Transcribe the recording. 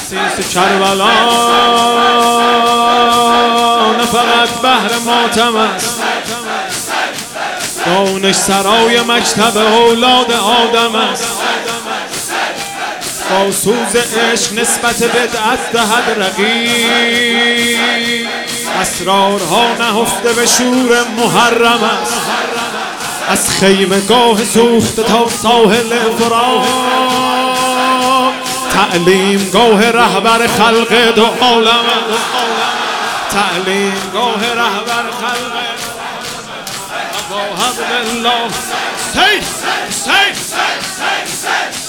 خسیس کربلا نه فقط بهر ماتم است، دانش سرای مکتب اولاد آدم است. با سوز عشق نسبت بدعت دهد رقیب، اسرارها نهفته به شور محرم است. از خیمگاه سوخته تا ساحل فرات، تعلیمگاه رهبر خلق دو عالم است. تعلیمگاه رهبر خلق با حبل الله. سید